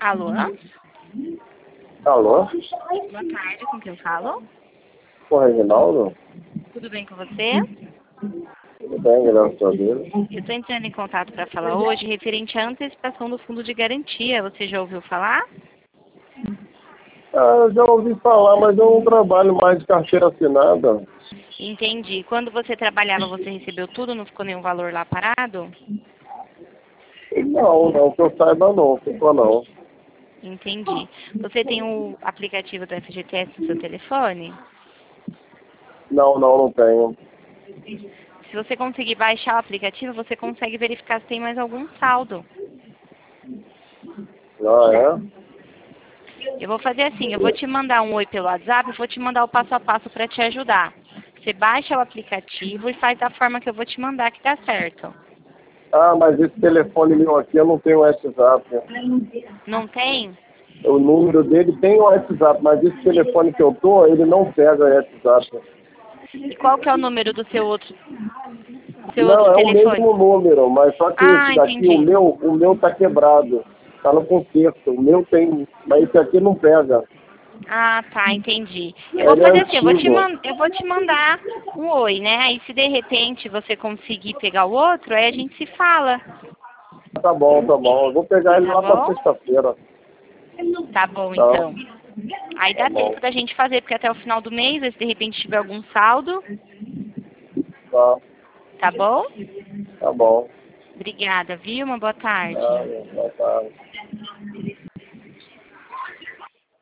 Alô? Alô? Boa tarde, com quem eu falo? O Reginaldo? Tudo bem com você? Tudo bem, graças a Deus. Eu estou entrando em contato para falar hoje referente à antecipação do fundo de garantia. Você já ouviu falar? Eu já ouvi falar, mas eu não trabalho mais de carteira assinada. Entendi. Quando você trabalhava, você recebeu tudo? Não ficou nenhum valor lá parado? Não, que eu saiba não, ficou não. Entendi. Você tem o aplicativo do FGTS no seu telefone? Não tenho. Se você conseguir baixar o aplicativo, você consegue verificar se tem mais algum saldo. Ah, é? Eu vou fazer assim, eu vou te mandar um oi pelo WhatsApp e vou te mandar o passo a passo para te ajudar. Você baixa o aplicativo e faz da forma que eu vou te mandar que dá certo. Ah, mas esse telefone meu aqui eu não tenho WhatsApp. Não tem? O número dele tem o WhatsApp, mas esse telefone que eu tô, ele não pega WhatsApp. E qual que é o número do seu outro Não, é o telefone? mesmo número, mas só que Ah, esse daqui, entendi. o meu tá quebrado. Tá no conserto. O meu tem, mas esse aqui não pega. Ah, tá, entendi. Eu vou Ele é fazer assim, antigo. eu vou te mandar um oi, né? Aí se de repente você conseguir pegar o outro, aí a gente se fala, Tá bom. Eu vou pegar ele tá lá pra bom? sexta-feira. Tá bom, Tá, então. Aí tá dá bom. tempo da gente fazer, porque até o final do mês, se de repente tiver algum saldo, Tá, tá bom? tá bom. Obrigada, viu? Uma boa Tá, tarde. tá, tá.